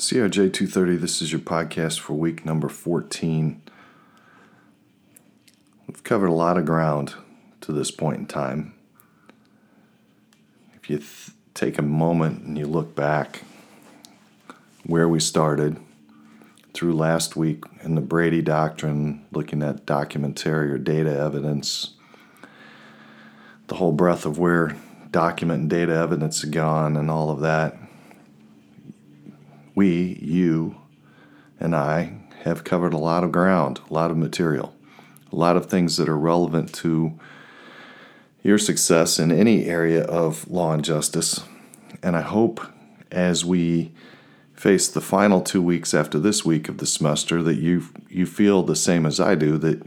CRJ 230, this is your podcast for week number 14. We've covered a lot of ground to this point in time. If you take a moment and you look back where we started through last week in the Brady Doctrine, looking at documentary or data evidence, the whole breadth of where document and data evidence have gone and all of that, you, and I have covered a lot of ground, a lot of material, a lot of things that are relevant to your success in any area of law and justice. And I hope as we face the final 2 weeks after this week of the semester that you feel the same as I do, that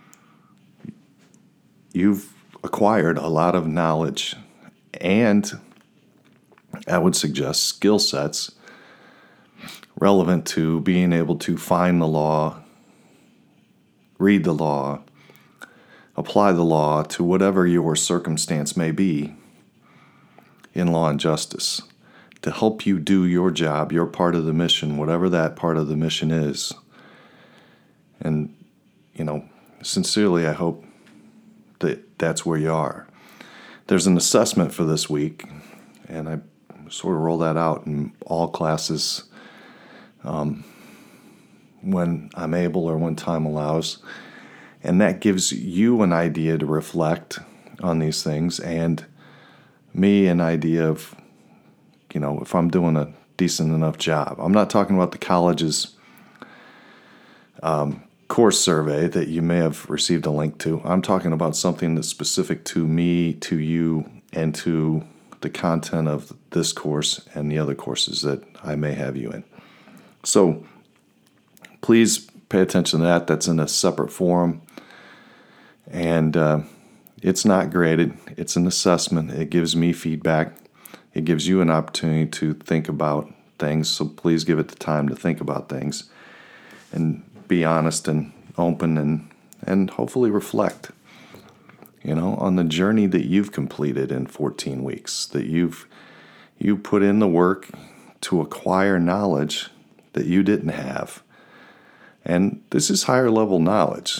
you've acquired a lot of knowledge and, I would suggest, skill sets relevant to being able to find the law, read the law, apply the law to whatever your circumstance may be in law and justice, to help you do your job, your part of the mission, whatever that part of the mission is. And, sincerely, I hope that that's where you are. There's an assessment for this week, and I sort of roll that out in all classes when I'm able or when time allows. And that gives you an idea to reflect on these things and me an idea of, if I'm doing a decent enough job. I'm not talking about the college's course survey that you may have received a link to. I'm talking about something that's specific to me, to you, and to the content of this course and the other courses that I may have you in. So please pay attention to that. That's in a separate forum. And it's not graded. It's an assessment. It gives me feedback. It gives you an opportunity to think about things. So please give it the time to think about things and be honest and open and hopefully reflect, on the journey that you've completed in 14 weeks, that you put in the work to acquire knowledge that you didn't have. And this is higher level knowledge.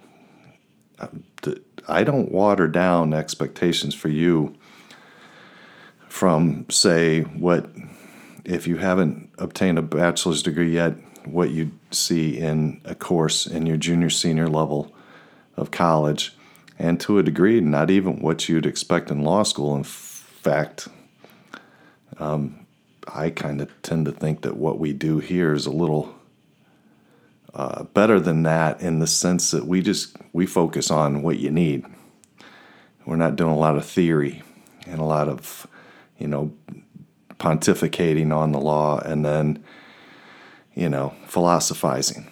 I don't water down expectations for you from, say, what, if you haven't obtained a bachelor's degree yet, what you see in a course in your junior, senior level of college, and to a degree, not even what you'd expect in law school. In fact, I kind of tend to think that what we do here is a little better than that, in the sense that we focus on what you need. We're not doing a lot of theory and a lot of, pontificating on the law and then, philosophizing.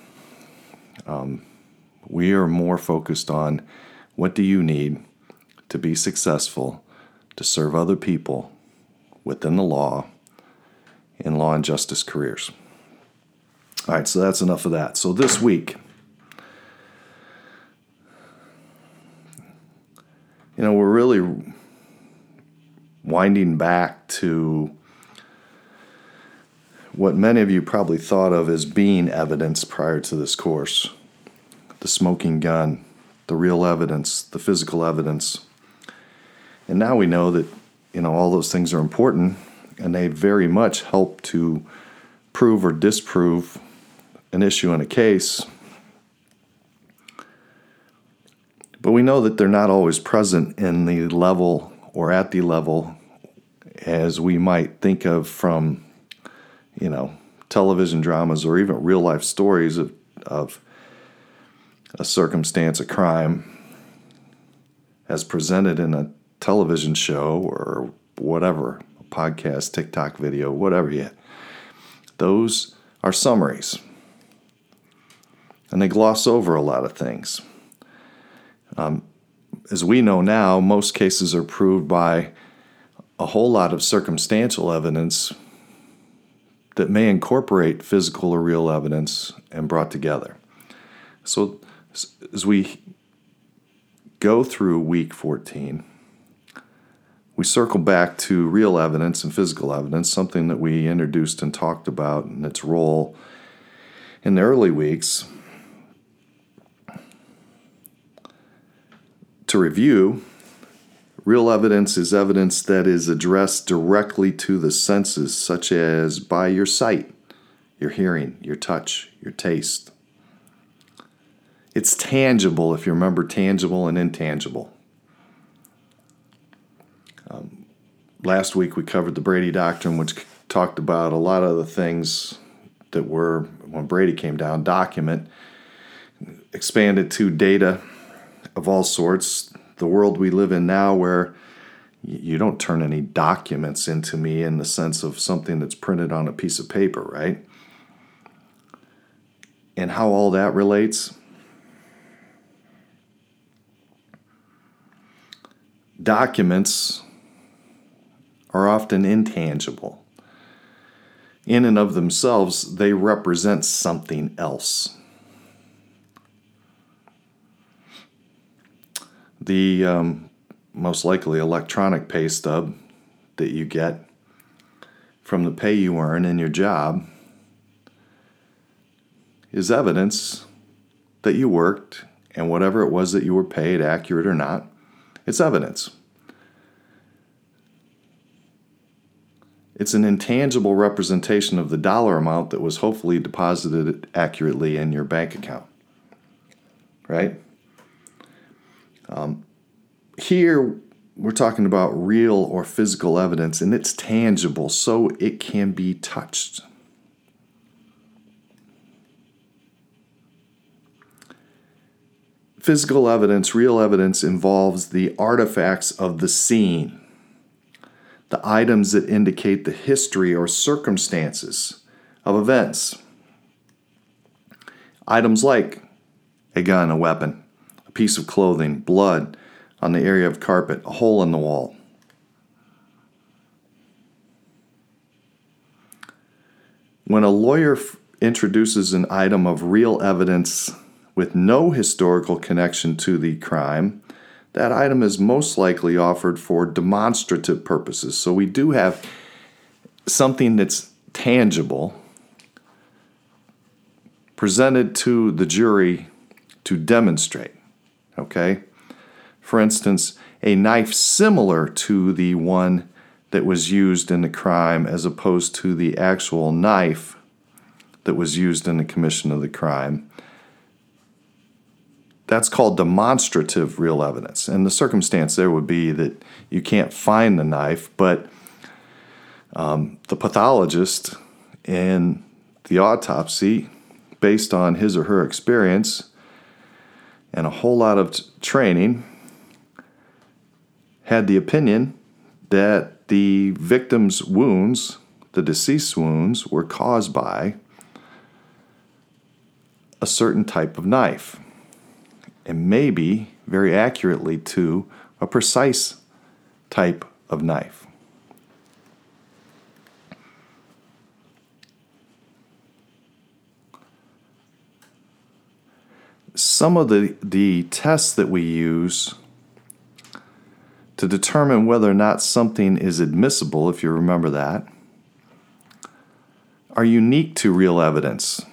We are more focused on what do you need to be successful, to serve other people within the law, in law and justice careers. All right, so that's enough of that. So this week, we're really winding back to what many of you probably thought of as being evidence prior to this course. The smoking gun, the real evidence, the physical evidence. And now we know that, all those things are important, and they very much help to prove or disprove an issue in a case. But we know that they're not always present in the level or at the level as we might think of from, television dramas or even real life stories of a circumstance, a crime, as presented in a television show or whatever, a podcast, TikTok video, whatever yet. Those are summaries. And they gloss over a lot of things. As we know now, most cases are proved by a whole lot of circumstantial evidence that may incorporate physical or real evidence and brought together. So as we go through week 14, we circle back to real evidence and physical evidence, something that we introduced and talked about and its role in the early weeks. To review, real evidence is evidence that is addressed directly to the senses, such as by your sight, your hearing, your touch, your taste. It's tangible, if you remember tangible and intangible. Last week we covered the Brady Doctrine, which talked about a lot of the things that were, when Brady came down, document, expanded to data of all sorts. The world we live in now, where you don't turn any documents into me in the sense of something that's printed on a piece of paper, right? And how all that relates. Documents are often intangible. In and of themselves, they represent something else. The most likely electronic pay stub that you get from the pay you earn in your job is evidence that you worked, and whatever it was that you were paid, accurate or not, it's evidence. It's an intangible representation of the dollar amount that was hopefully deposited accurately in your bank account, right? Here, we're talking about real or physical evidence, and it's tangible, so it can be touched. Physical evidence, real evidence, involves the artifacts of the scene, the items that indicate the history or circumstances of events. Items like a gun, a weapon, a piece of clothing, blood on the area of carpet, a hole in the wall. When a lawyer introduces an item of real evidence with no historical connection to the crime, that item is most likely offered for demonstrative purposes. So we do have something that's tangible presented to the jury to demonstrate, okay? For instance, a knife similar to the one that was used in the crime as opposed to the actual knife that was used in the commission of the crime. That's called demonstrative real evidence. And the circumstance there would be that you can't find the knife, but the pathologist in the autopsy, based on his or her experience and a whole lot of training, had the opinion that the victim's wounds, the deceased's wounds, were caused by a certain type of knife. And maybe, very accurately, to a precise type of knife. Some of the tests that we use to determine whether or not something is admissible, if you remember that, are unique to real evidence.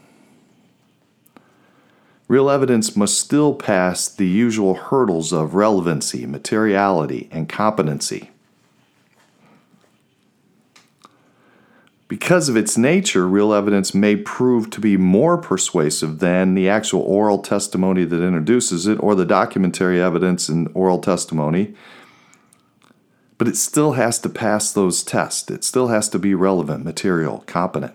Real evidence must still pass the usual hurdles of relevancy, materiality, and competency. Because of its nature, real evidence may prove to be more persuasive than the actual oral testimony that introduces it or the documentary evidence in oral testimony, but it still has to pass those tests. It still has to be relevant, material, competent.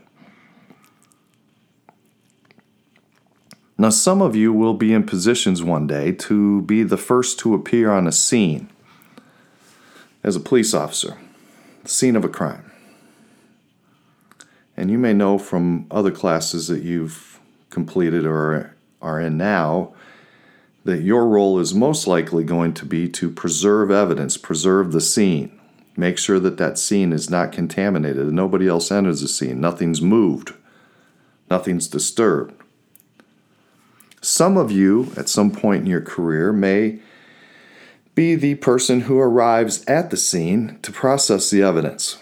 Now, some of you will be in positions one day to be the first to appear on a scene as a police officer, the scene of a crime. And you may know from other classes that you've completed or are in now that your role is most likely going to be to preserve evidence, preserve the scene, make sure that that scene is not contaminated, that nobody else enters the scene, nothing's moved, nothing's disturbed. Some of you, at some point in your career, may be the person who arrives at the scene to process the evidence.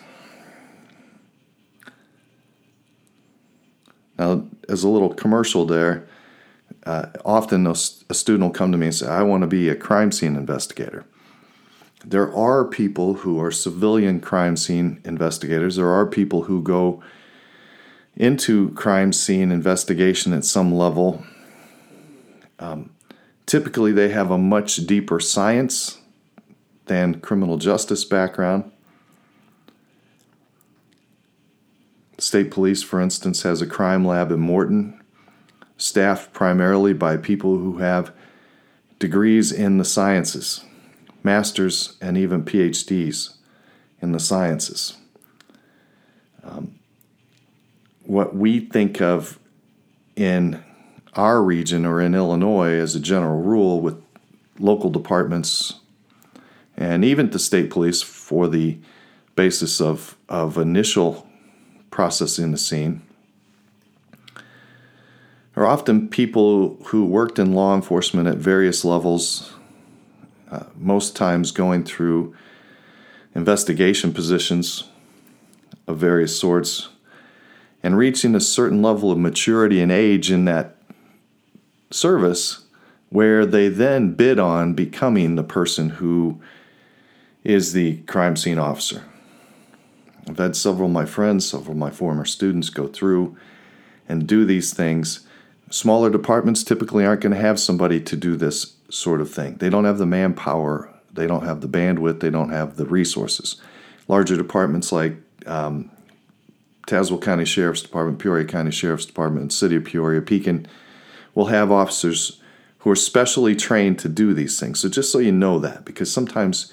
Now, as a little commercial there, often a student will come to me and say, I want to be a crime scene investigator. There are people who are civilian crime scene investigators. There are people who go into crime scene investigation at some level. Typically, they have a much deeper science than criminal justice background. State Police, for instance, has a crime lab in Morton, staffed primarily by people who have degrees in the sciences, masters and even PhDs in the sciences. What we think of in our region or in Illinois as a general rule with local departments and even the state police for the basis of initial processing the scene are often people who worked in law enforcement at various levels, most times going through investigation positions of various sorts and reaching a certain level of maturity and age in that service where they then bid on becoming the person who is the crime scene officer. I've had several of my friends, several of my former students go through and do these things. Smaller departments typically aren't going to have somebody to do this sort of thing. They don't have the manpower, they don't have the bandwidth, they don't have the resources. Larger departments like Tazewell County Sheriff's Department, Peoria County Sheriff's Department, and City of Peoria, Pekin, will have officers who are specially trained to do these things. So just so you know that, because sometimes,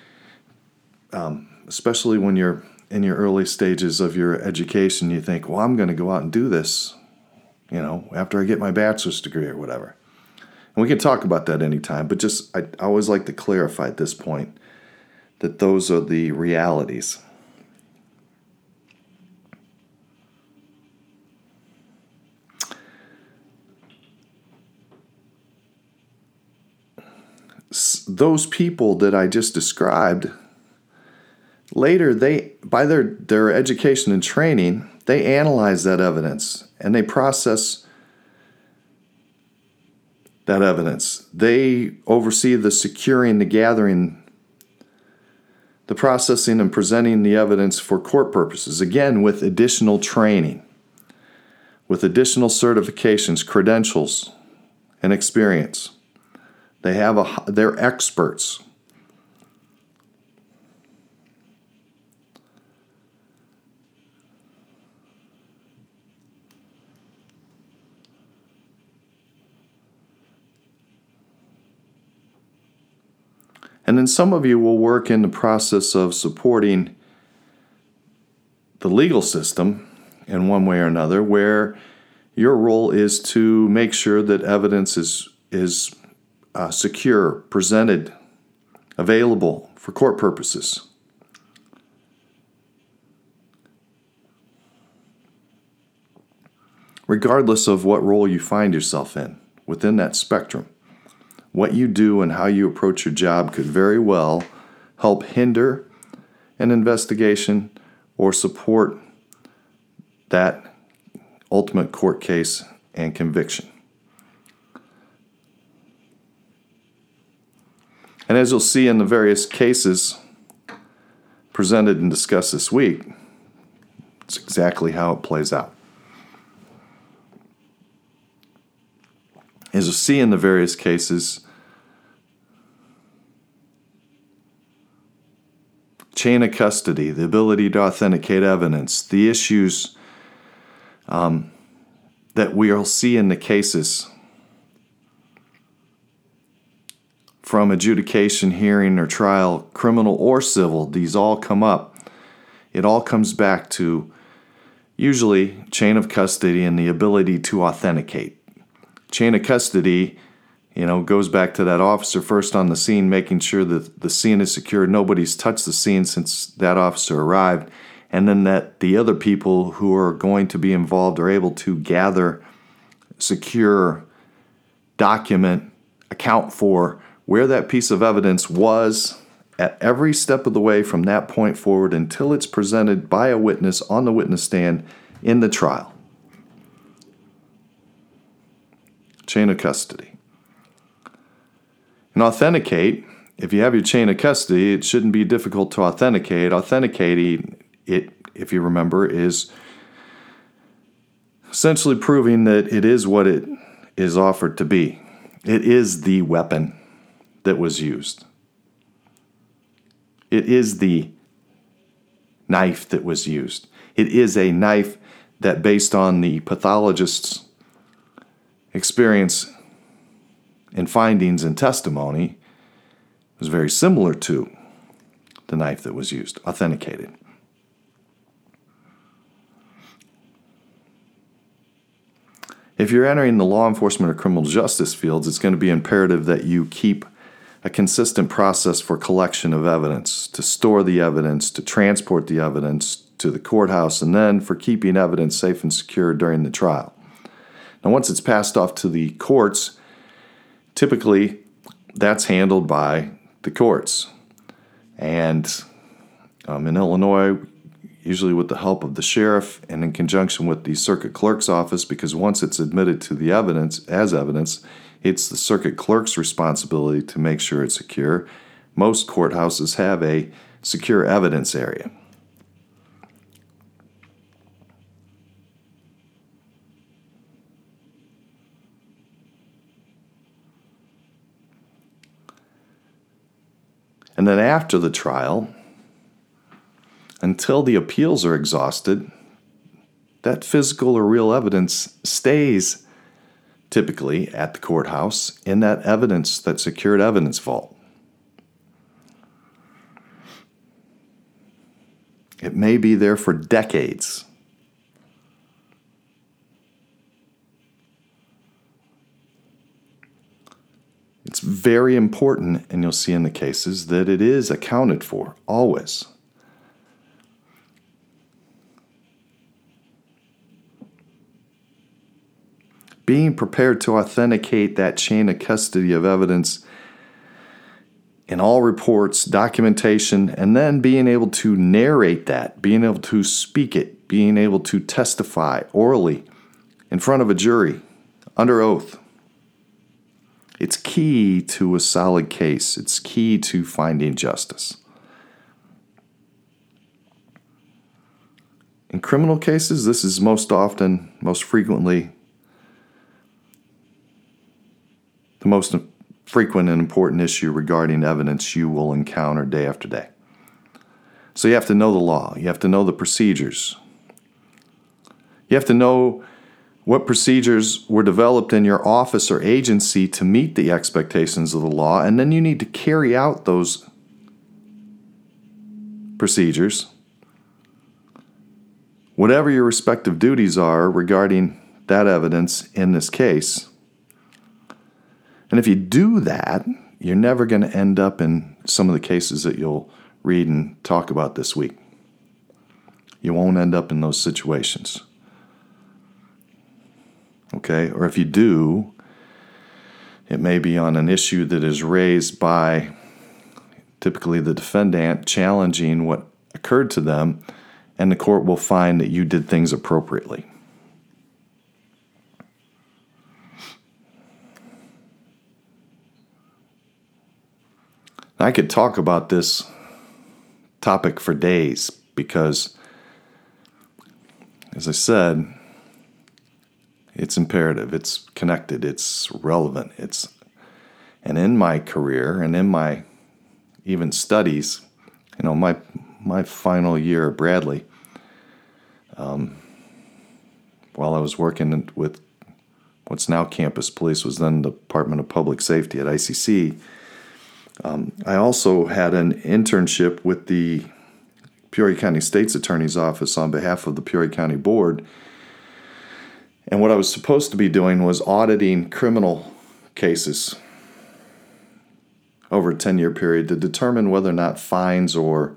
especially when you're in your early stages of your education, you think, well, I'm going to go out and do this, after I get my bachelor's degree or whatever. And we can talk about that anytime, but I always like to clarify at this point that those are the realities. Those people that I just described, later by their education and training, they analyze that evidence and they process that evidence. They oversee the securing, the gathering, the processing and presenting the evidence for court purposes, again with additional training, with additional certifications, credentials, and experience. They're experts. And then some of you will work in the process of supporting the legal system in one way or another, where your role is to make sure that evidence is secure, presented, available for court purposes. Regardless of what role you find yourself in within that spectrum, what you do and how you approach your job could very well help hinder an investigation or support that ultimate court case and conviction. And as you'll see in the various cases presented and discussed this week, it's exactly how it plays out. As you'll see in the various cases, chain of custody, the ability to authenticate evidence, the issues that we'll see in the cases from adjudication, hearing, or trial, criminal or civil, these all come up. It all comes back to usually chain of custody and the ability to authenticate. Chain of custody, goes back to that officer first on the scene, making sure that the scene is secure. Nobody's touched the scene since that officer arrived. And then that the other people who are going to be involved are able to gather, secure, document, account for where that piece of evidence was at every step of the way from that point forward until it's presented by a witness on the witness stand in the trial. Chain of custody. And authenticate, if you have your chain of custody, it shouldn't be difficult to authenticate. Authenticating it, if you remember, is essentially proving that it is what it is offered to be. It is the weapon that was used. It is the knife that was used. It is a knife that, based on the pathologist's experience and findings and testimony, was very similar to the knife that was used, authenticated. If you're entering the law enforcement or criminal justice fields, it's going to be imperative that you keep a consistent process for collection of evidence, to store the evidence, to transport the evidence to the courthouse, and then for keeping evidence safe and secure during the trial. Now, once it's passed off to the courts, typically that's handled by the courts. And in Illinois, usually with the help of the sheriff and in conjunction with the circuit clerk's office, because once it's admitted to the evidence as evidence, it's the circuit clerk's responsibility to make sure it's secure. Most courthouses have a secure evidence area. And then after the trial, until the appeals are exhausted, that physical or real evidence stays typically at the courthouse in that secured evidence vault. It may be there for decades. It's very important, and you'll see in the cases, that it is accounted for, always. Being prepared to authenticate that chain of custody of evidence in all reports, documentation, and then being able to narrate that, being able to speak it, being able to testify orally in front of a jury, under oath. It's key to a solid case. It's key to finding justice. In criminal cases, this is most frequently, the most frequent and important issue regarding evidence you will encounter day after day. So you have to know the law. You have to know the procedures. You have to know what procedures were developed in your office or agency to meet the expectations of the law, and then you need to carry out those procedures, whatever your respective duties are regarding that evidence in this case. And if you do that, you're never going to end up in some of the cases that you'll read and talk about this week. You won't end up in those situations. Okay? Or if you do, it may be on an issue that is raised by typically the defendant challenging what occurred to them, and the court will find that you did things appropriately. I could talk about this topic for days because, as I said, it's imperative, it's connected, it's relevant, and in my career and in my even studies, my final year at Bradley, while I was working with what's now Campus Police, was then the Department of Public Safety at ICC. I also had an internship with the Peoria County State's Attorney's Office on behalf of the Peoria County Board. And what I was supposed to be doing was auditing criminal cases over a 10-year period to determine whether or not fines or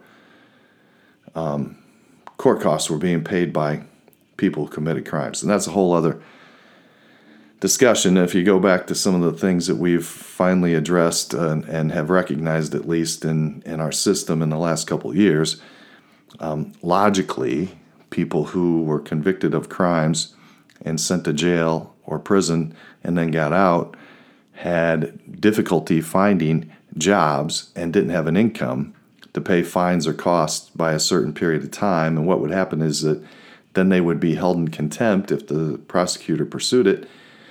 court costs were being paid by people who committed crimes. And that's a whole other discussion, if you go back to some of the things that we've finally addressed and have recognized, at least in our system in the last couple of years, logically, people who were convicted of crimes and sent to jail or prison and then got out had difficulty finding jobs and didn't have an income to pay fines or costs by a certain period of time. And what would happen is that then they would be held in contempt if the prosecutor pursued it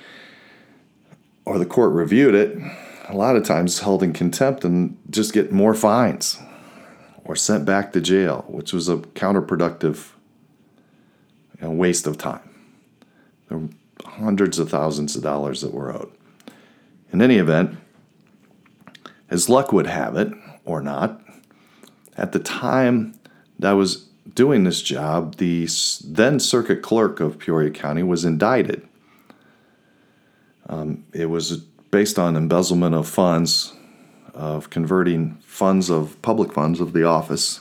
or the court reviewed it. A lot of times held in contempt and just get more fines or sent back to jail, which was a counterproductive waste of time. There were hundreds of thousands of dollars that were owed. In any event, as luck would have it, or not, at the time that I was doing this job, the then circuit clerk of Peoria County was indicted. It was based on embezzlement of funds, of converting funds of public funds of the office.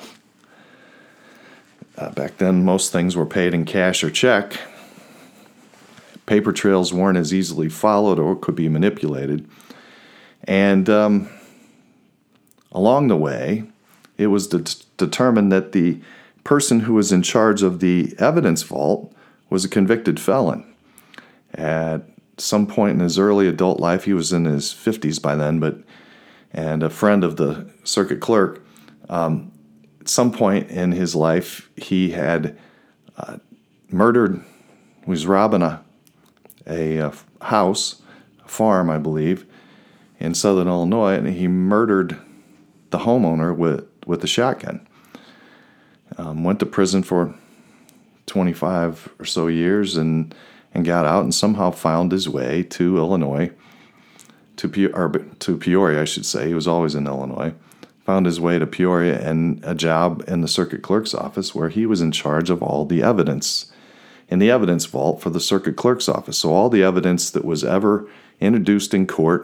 Back then, most things were paid in cash or check. Paper trails weren't as easily followed or could be manipulated. And along the way, it was determined that the person who was in charge of the evidence vault was a convicted felon. At some point in his early adult life, he was in his 50s by then, and a friend of the circuit clerk, at some point in his life, he had murdered, was robbing a house, a farm, I believe, in southern Illinois, and he murdered the homeowner with a shotgun. Went to prison for 25 or so years and got out and somehow found his way to Illinois, to Peoria, I should say. He was always in Illinois. Found his way to Peoria and a job in the circuit clerk's office where he was in charge of all the evidence in the evidence vault for the circuit clerk's office. So all the evidence that was ever introduced in court,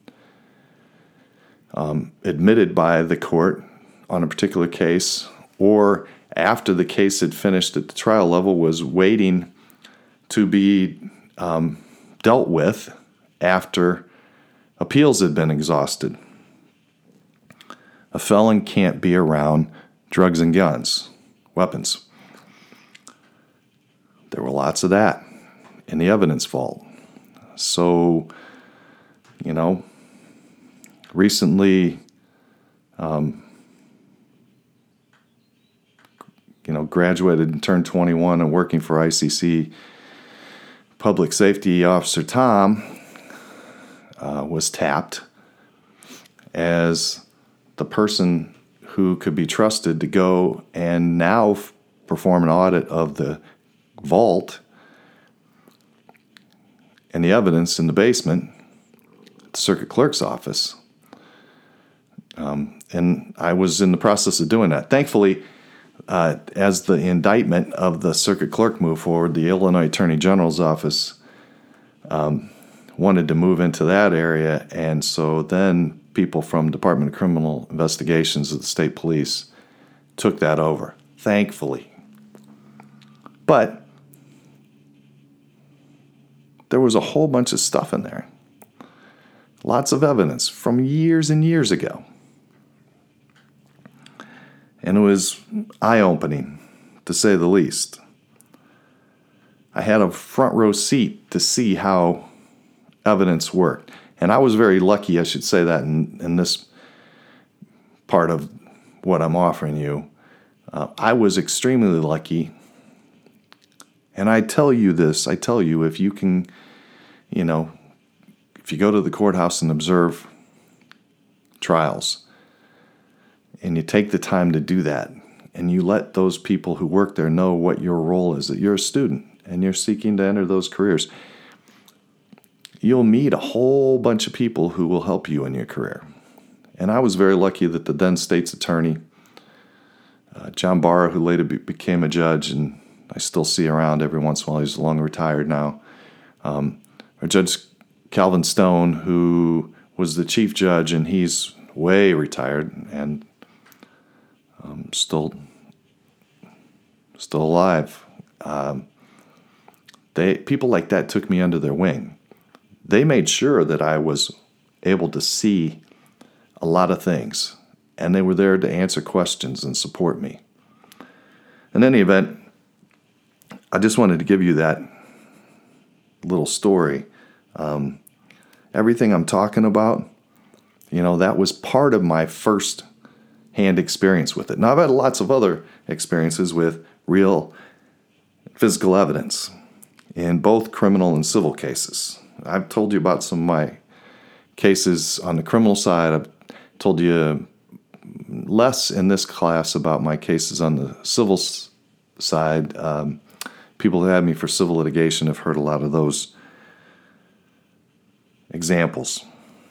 admitted by the court on a particular case, or after the case had finished at the trial level, was waiting to be dealt with after appeals had been exhausted. A felon can't be around drugs and guns, weapons. There were lots of that in the evidence vault. So, recently, graduated and turned 21 and working for ICC Public Safety Officer Tom was tapped as the person who could be trusted to go and now perform an audit of the vault and the evidence in the basement at the circuit clerk's office. And I was in the process of doing that. Thankfully, as the indictment of the circuit clerk moved forward, the Illinois Attorney General's office wanted to move into that area, and so then people from Department of Criminal Investigations of the state police took that over, thankfully. But there was a whole bunch of stuff in there. Lots of evidence from years and years ago. And it was eye-opening, to say the least. I had a front row seat to see how evidence worked. And I was very lucky, I should say that, in this part of what I'm offering you. I was extremely lucky. And I tell you, if you can, if you go to the courthouse and observe trials, and you take the time to do that, and you let those people who work there know what your role is, that you're a student and you're seeking to enter those careers, you'll meet a whole bunch of people who will help you in your career. And I was very lucky that the then state's attorney, John Barra, who later became a judge, and I still see around every once in a while, he's long retired now, or Judge Calvin Stone, who was the chief judge, and he's way retired and still alive. People like that took me under their wing. They made sure that I was able to see a lot of things, and they were there to answer questions and support me. In any event, I just wanted to give you that little story. Everything I'm talking about, that was part of my first-hand experience with it. Now, I've had lots of other experiences with real physical evidence in both criminal and civil cases. I've told you about some of my cases on the criminal side. I've told you less in this class about my cases on the civil side. People who had me for civil litigation have heard a lot of those examples.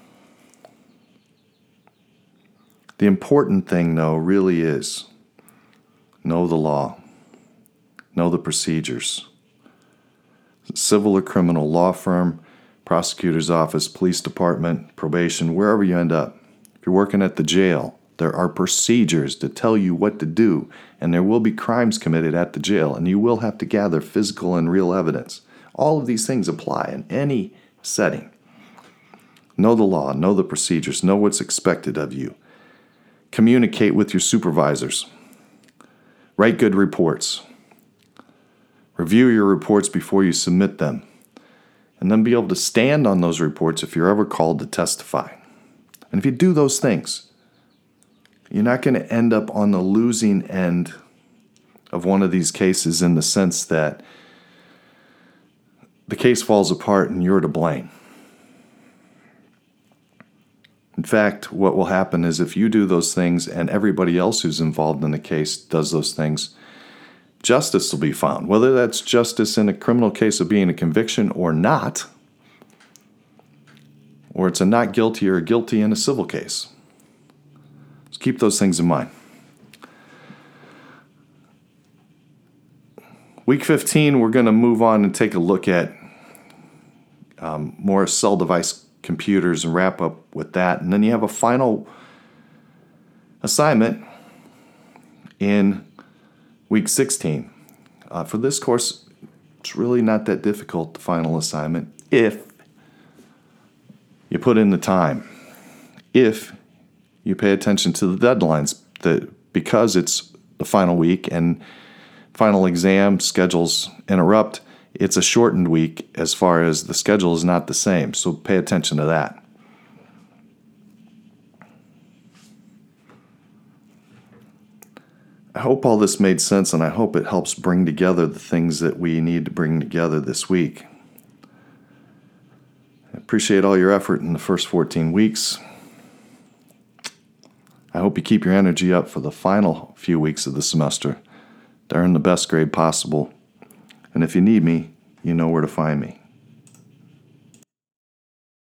The important thing, though, really is know the law, know the procedures. Civil or criminal, law firm, prosecutor's office, police department, probation, wherever you end up. If you're working at the jail, there are procedures to tell you what to do, and there will be crimes committed at the jail, and you will have to gather physical and real evidence. All of these things apply in any setting. Know the law, know the procedures, know what's expected of you. Communicate with your supervisors. Write good reports. Review your reports before you submit them. And then be able to stand on those reports if you're ever called to testify. And if you do those things, you're not going to end up on the losing end of one of these cases in the sense that the case falls apart and you're to blame. In fact, what will happen is if you do those things and everybody else who's involved in the case does those things, justice will be found. Whether that's justice in a criminal case of being a conviction or not, or it's a not guilty or a guilty in a civil case. So keep those things in mind. Week 15, we're going to move on and take a look at more cell device computers and wrap up with that. And then you have a final assignment in week 16. For this course, it's really not that difficult, the final assignment, if you put in the time, if you pay attention to the deadlines, because it's the final week and final exam schedules interrupt, it's a shortened week as far as the schedule is not the same, so pay attention to that. I hope all this made sense, and I hope it helps bring together the things that we need to bring together this week. I appreciate all your effort in the first 14 weeks. I hope you keep your energy up for the final few weeks of the semester to earn the best grade possible. And if you need me, you know where to find me.